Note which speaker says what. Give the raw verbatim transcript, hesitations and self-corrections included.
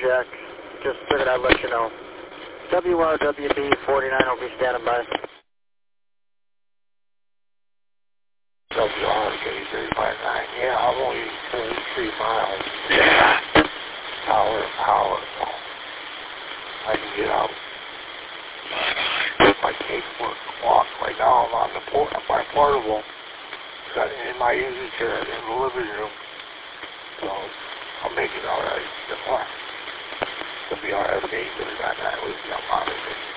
Speaker 1: Jack. Just figured I'd let you know. W R W B forty-nine will be standing by.
Speaker 2: W R W B three five nine. Yeah, I'm only thirty-three miles. Yeah. Power, power. I can get out. My paperwork walk right now. I'm on the port, my portable. Got it in my easy chair in the living room. So I'll make it alright. The W R W B three five nine will be on my living room.